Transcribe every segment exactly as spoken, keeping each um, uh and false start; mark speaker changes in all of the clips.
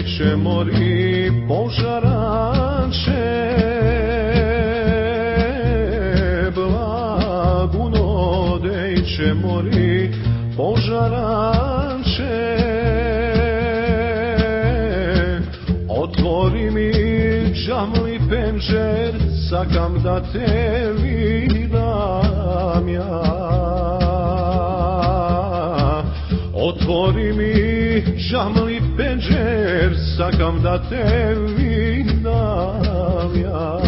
Speaker 1: odejče mori požaranče, blaguno odejče mori požaranče. Otvori mi džamli penđer, sakam da te vidam ja. Otvori mi džamli penđer, sakam da te vidam ja.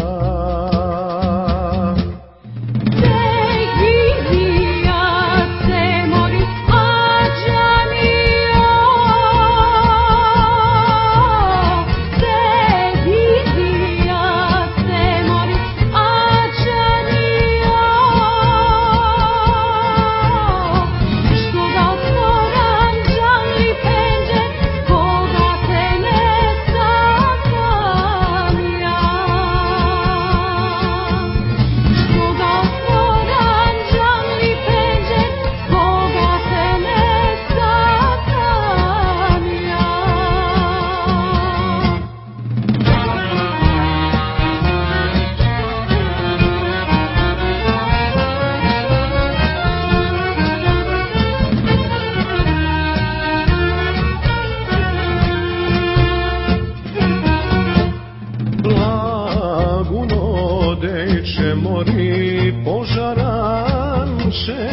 Speaker 1: Odejče mori požaranče,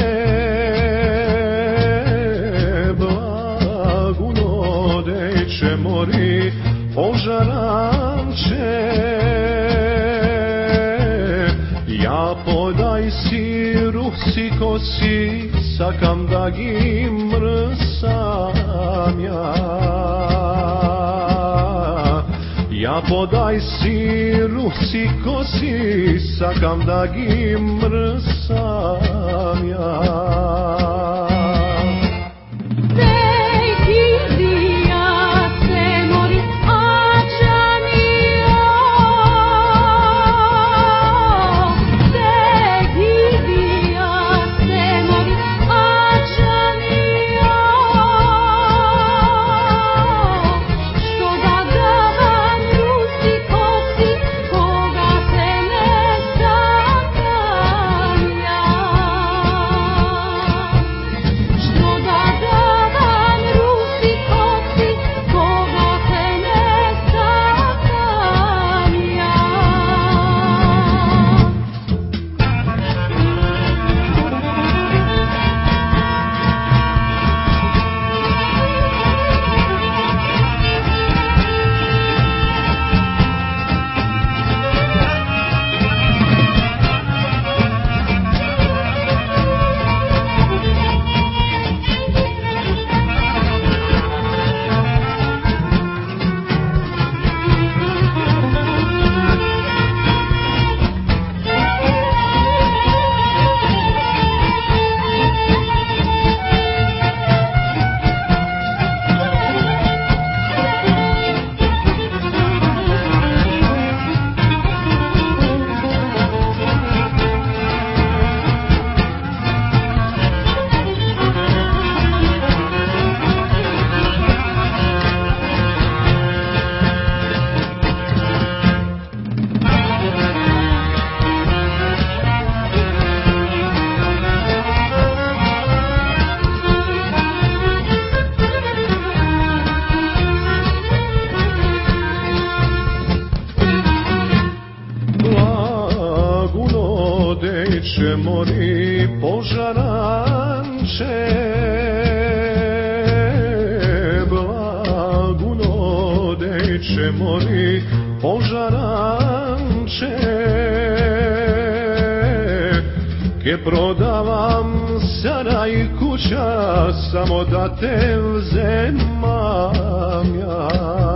Speaker 1: blaguno odejče mori požaranče. Ja podaj si rusi kosi, sakam da gi mrsam ja. Ja podaj si rusi kosi, sakam da gi mrsam ja. Odejče mori požaranče, blaguno odejče mori požaranče. Ke prodavam saraj i kuća, samo da te vzemam ja.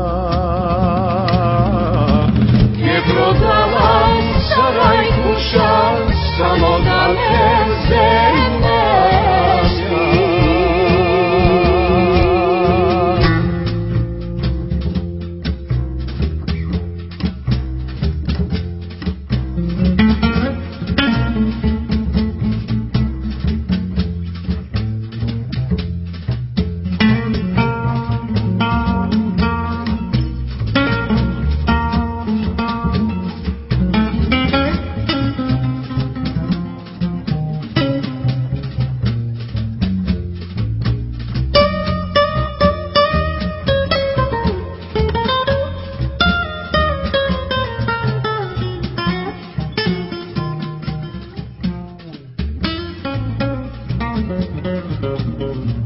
Speaker 1: Ke prodavam saraj i kuća, samo da te vzemam ja. Thank you.